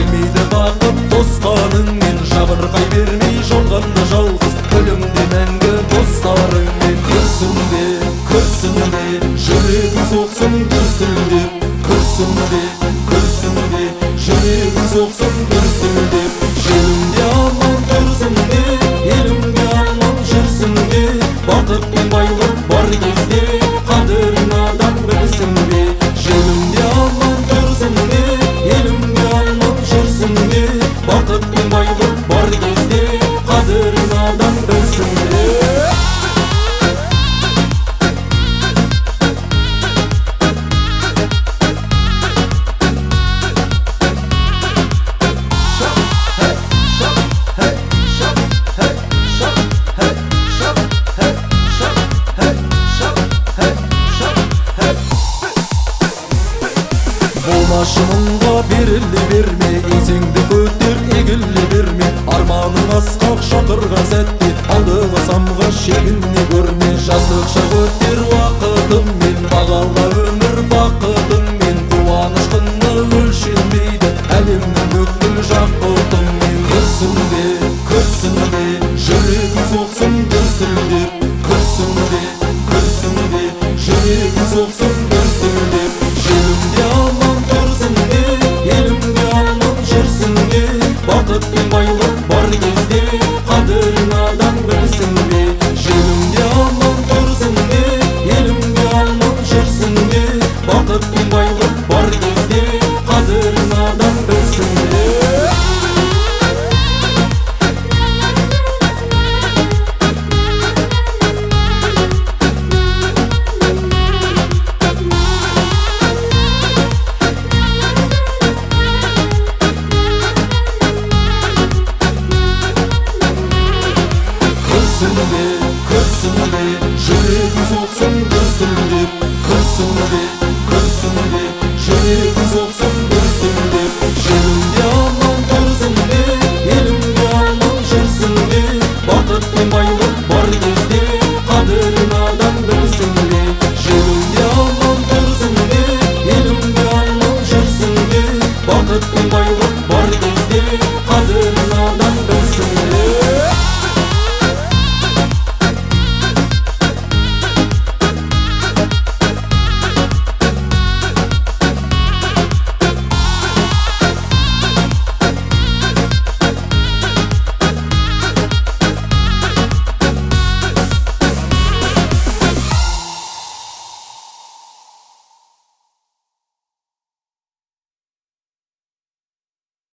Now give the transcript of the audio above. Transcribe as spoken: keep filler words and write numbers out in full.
келмейді бақыт тосқаныңмен, жабырқай бермей жолғанда жалғыз, күлімде мәңгі достарыңмен. Күрсінбе, күрсінбе, жүрегің соқсын дүрсілдеп, күрсінбе, күрсінбе, жүрегің соқсын дүрсілдеп. Желімде аман тұрсын деп, елімде аман жүрсін деп, бақыт пен байлық бар кезде қадірін адам білсін бе. Желімде аман тұрсын деп, елімде аман жүрсін деп, бақыт пен байлық бар кезде қадірін адам білсін бе. Болмашымыңға беріле берме, еңсеңді көтер егіле берме. Арманың асқақ шақырған сәтте, алдыға самға шегіне көрме. Жаздықша өтер уақытыңмен, бағала өмір бақытыңмен. Қуаныш құны өлшенбейді әлемнің бүкіл жақұтыңмен. Күрсінбе, күрсінбе, жүрегің соқсын дүрсілдеп, күрсінбе, күрсінбе, жүрегің соқсын дүрсілдеп. Желімде аман тұрсын деп, елімде аман жүрсін деп, бақыт пен байлық бар кезде қадірін адам білсін бе. Желімде аман тұрсын деп, елімде аман жүрсін деп, бақыт пен байлық бар кезде қадірін адам білсін бе. Күрсінбе, күрсінбе, жүрегің соқсын дүрсілдеп, күрсінбе.